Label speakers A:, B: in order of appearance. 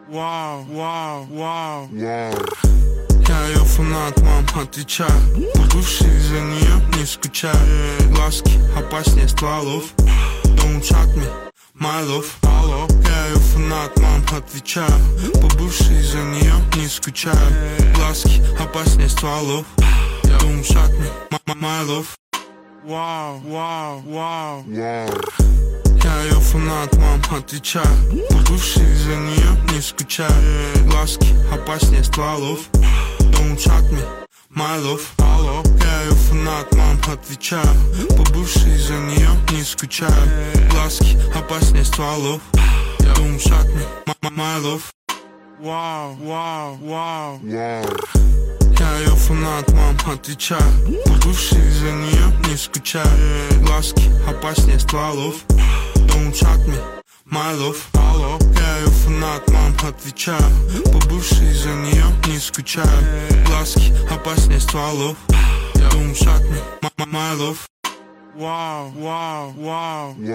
A: Вау. Я ее фанат, мам, отвечаю. Бывший за нее не скучаю. Глазки опаснее стволов. Don't shock me, my love. Я ее фанат, мам, отвечаю. Побывший за нее не скучаю. Глазки опаснее стволов. Don't shock me, my love. Вау. Я ее фанат, мам, отвечаю. Побывший за нее не скучаю. Глазки опаснее стволов. Don't shock me, my love. Я ее фанат, мам, отвечаю. Побывший за нее не скучаю. Глазки опаснее стволов. Don't shock me, my love. Вау. Я ее фанат, мам, отвечаю. Побывший за нее не скучаю. Глазки опаснее стволов. Don't shock me, my love. Я ее фанат, мам, отвечаю. Побывший за нее не скучаю. Глазки опаснее стволов. Don't shock me, my love. Вау.